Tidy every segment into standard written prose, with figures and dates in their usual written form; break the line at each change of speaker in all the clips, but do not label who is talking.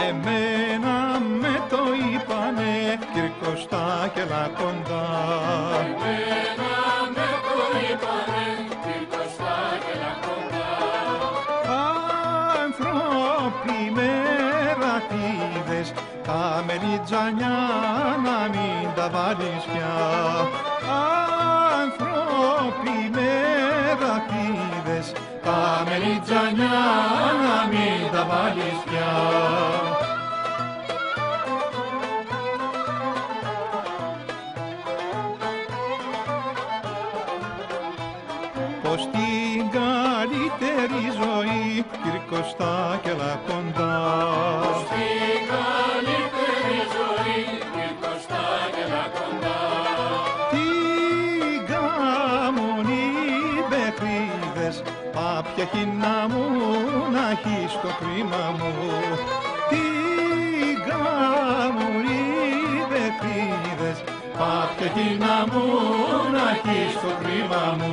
Εμένα με το είπανε Κυρκοστά και Λακκοντά.
Εμένα με το είπανε Κυρκοστά και Λακκοντά.
Άνθρωποι μερατίδες, τα μελιτζανιά να μην τα βάλεις πια. Άνθρωποι μερατίδες, τα μελιτζανιά να μην τα βάλεις πια. Πως την καλύτερη ζωή Κυρκοστά και Λακκοντά.
Πως την καλύτερη ζωή Κυρκοστά και Λακκοντά.
Την καμονή μπεκρίδες, πάπια χινά μου να έχεις το κρίμα μου. Την καμονή μπεκρίδες, πάπια χινά μου να έχεις το κρίμα μου.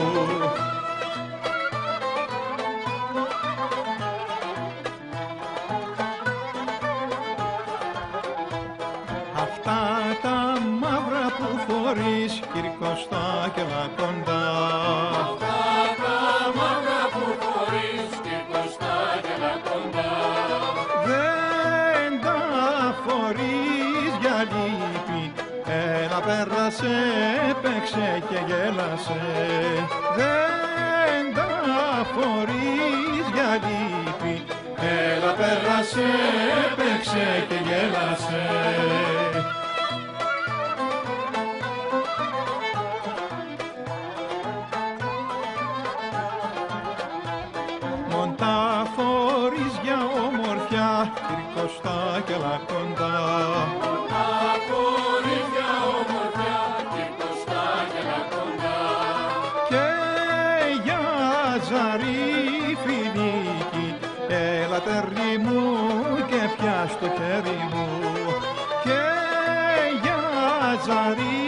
Αυτά τα μαύρα που φορείς Κυρκοστά και Λακκοντά.
Αυτά τα μαύρα που φορείς Κυρκοστά και Λακκοντά.
Δεν τα φορείς για λύπη, έλα πέρασε, παίξε και γέλασε. Δεν τα φορείς για λύπη, έλα πέρασε, παίξε και γέλασε. Μον τα φορείς για ομορφιά Κυρκοστά και Λακκοντά.
Τα φορείς για ομορφιά Κυρκοστά και Λακκοντά.
Και για ζαρί φιλίκι, έλα τερλί μου και πιάσ' το χέρι μου. Και για ζαρί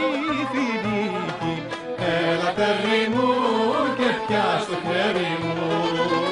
φιλίκι, έλα τερλί μου και πιάσ' το χέρι μου.